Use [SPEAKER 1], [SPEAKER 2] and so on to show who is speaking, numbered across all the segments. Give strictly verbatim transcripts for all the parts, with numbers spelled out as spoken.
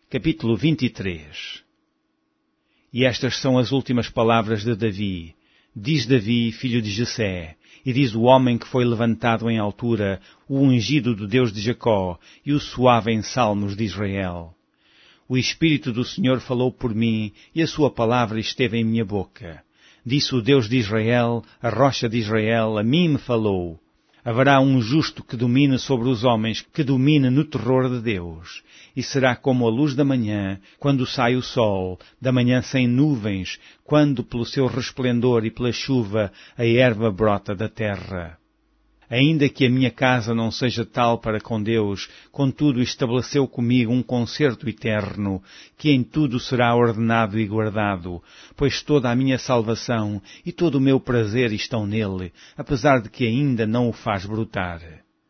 [SPEAKER 1] Capítulo vinte e três. E estas são as últimas palavras de Davi. Diz Davi, filho de Jessé, e diz o homem que foi levantado em altura, o ungido do Deus de Jacó, e o suave em salmos de Israel. O Espírito do Senhor falou por mim, e a sua palavra esteve em minha boca. Disse o Deus de Israel, a rocha de Israel, a mim me falou. Haverá um justo que domine sobre os homens, que domine no terror de Deus. E será como a luz da manhã, quando sai o sol, da manhã sem nuvens, quando pelo seu resplendor e pela chuva a erva brota da terra. Ainda que a minha casa não seja tal para com Deus, contudo estabeleceu comigo um concerto eterno, que em tudo será ordenado e guardado, pois toda a minha salvação e todo o meu prazer estão nele, apesar de que ainda não o faz brotar.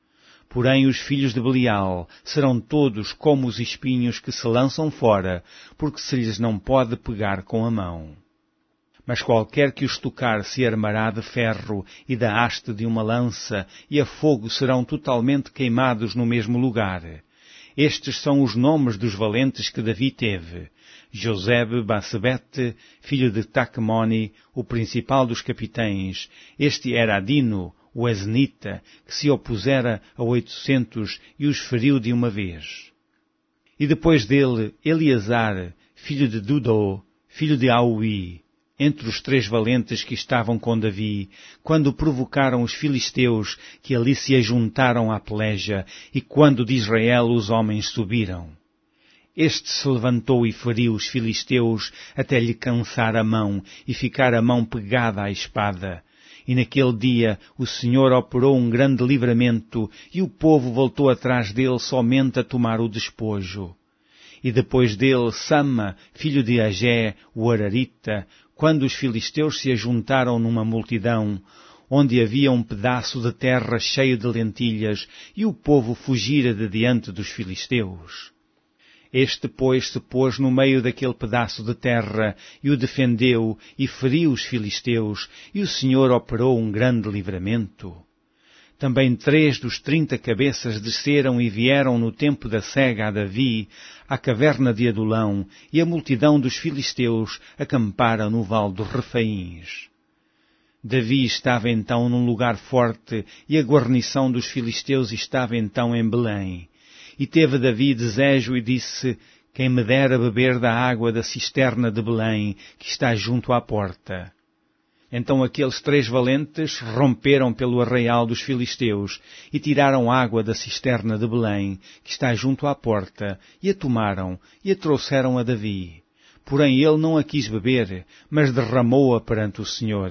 [SPEAKER 1] Porém os filhos de Belial serão todos como os espinhos que se lançam fora, porque se lhes não pode pegar com a mão. Mas qualquer que os tocar se armará de ferro e da haste de uma lança, e a fogo serão totalmente queimados no mesmo lugar. Estes são os nomes dos valentes que Davi teve. Josebe Basebete, filho de Tacmoni, o principal dos capitães. Este era Adino, o Esnita, que se opusera a oitocentos e os feriu de uma vez. E depois dele, Eleazar, filho de Dudô, filho de Aui, entre os três valentes que estavam com Davi, quando provocaram os filisteus que ali se ajuntaram à peleja, e quando de Israel os homens subiram. Este se levantou e feriu os filisteus até lhe cansar a mão e ficar a mão pegada à espada. E naquele dia o Senhor operou um grande livramento, e o povo voltou atrás dele somente a tomar o despojo. E depois dele Sama, filho de Agé, o Ararita, quando os filisteus se ajuntaram numa multidão, onde havia um pedaço de terra cheio de lentilhas, e o povo fugira de diante dos filisteus. Este, pois, se pôs no meio daquele pedaço de terra, e o defendeu, e feriu os filisteus, e o Senhor operou um grande livramento. Também três dos trinta cabeças desceram e vieram no tempo da cega a Davi, à caverna de Adulão, e a multidão dos filisteus acampara no vale dos Refaíns. Davi estava então num lugar forte, e a guarnição dos filisteus estava então em Belém. E teve Davi desejo e disse, quem me dera beber da água da cisterna de Belém, que está junto à porta. Então aqueles três valentes romperam pelo arraial dos filisteus e tiraram água da cisterna de Belém, que está junto à porta, e a tomaram e a trouxeram a Davi. Porém ele não a quis beber, mas derramou-a perante o Senhor.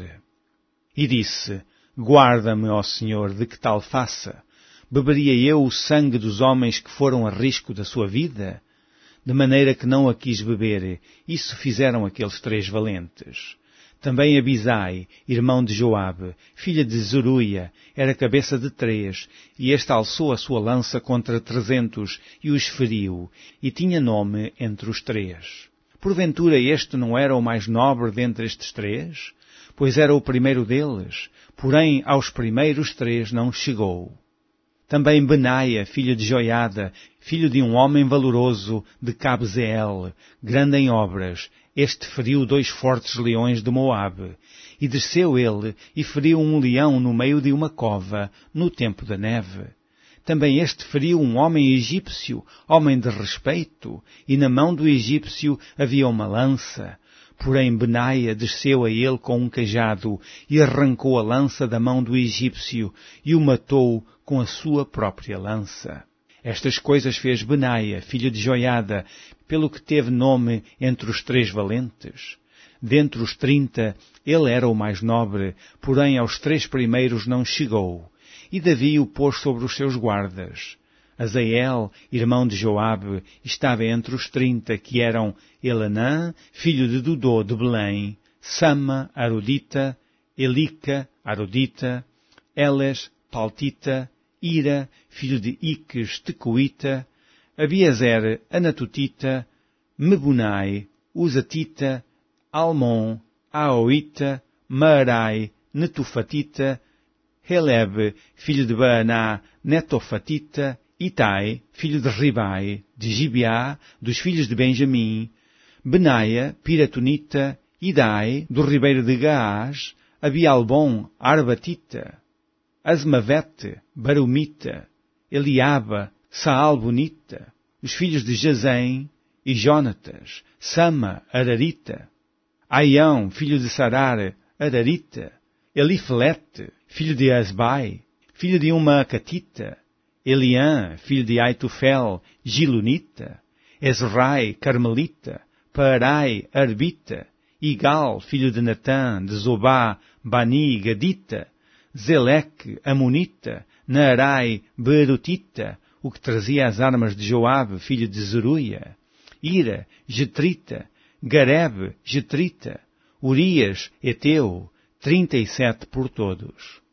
[SPEAKER 1] E disse, guarda-me, ó Senhor, de que tal faça. Beberia eu o sangue dos homens que foram a risco da sua vida? De maneira que não a quis beber, isso fizeram aqueles três valentes. Também Abisai, irmão de Joabe, filha de Zeruia, era cabeça de três, e este alçou a sua lança contra trezentos e os feriu, e tinha nome entre os três. Porventura este não era o mais nobre dentre estes três? Pois era o primeiro deles, porém aos primeiros três não chegou. Também Benaia, filho de Joiada, filho de um homem valoroso de Cabzeel, grande em obras, este feriu dois fortes leões de Moabe, e desceu ele e feriu um leão no meio de uma cova, no tempo da neve. Também este feriu um homem egípcio, homem de respeito, e na mão do egípcio havia uma lança. Porém Benaia desceu a ele com um cajado e arrancou a lança da mão do egípcio e o matou com a sua própria lança. Estas coisas fez Benaia, filho de Joiada, pelo que teve nome entre os três valentes. Dentre os trinta, ele era o mais nobre, porém aos três primeiros não chegou. E Davi o pôs sobre os seus guardas. Azael, irmão de Joabe, estava entre os trinta, que eram Elanã, filho de Dudô de Belém, Sama, Arodita, Elica, Arodita, Eles, Paltita, Ira, filho de Iques, Tecoita, Abiezer, Anatotita, Mebunai, Uzatita, Almon, Aoita, Maarai, Netufatita, Heleb, filho de Baaná, Netofatita, Itai, filho de Ribai, de Gibeá, dos filhos de Benjamim, Benaia, Piratonita, Idai, do ribeiro de Gaás, Abialbom, Arbatita, Azmavete, Barumita, Eliaba, Saalbonita, os filhos de Jazém, e Jonatas, Sama, Ararita, Aião, filho de Sarar, Ararita, Elifelete, filho de Asbai, filho de uma Catita, Eliã, filho de Aitofel, Gilonita, Ezrai, Carmelita, Paarai, Arbita, Igal, filho de Natã, de Zobá, Bani, Gadita, Zeleque, Amonita, Naarai, Beerotita, o que trazia as armas de Joabe, filho de Zeruia, Ira, Getrita, Garebe, Getrita, Urias, Eteu, trinta e sete por todos.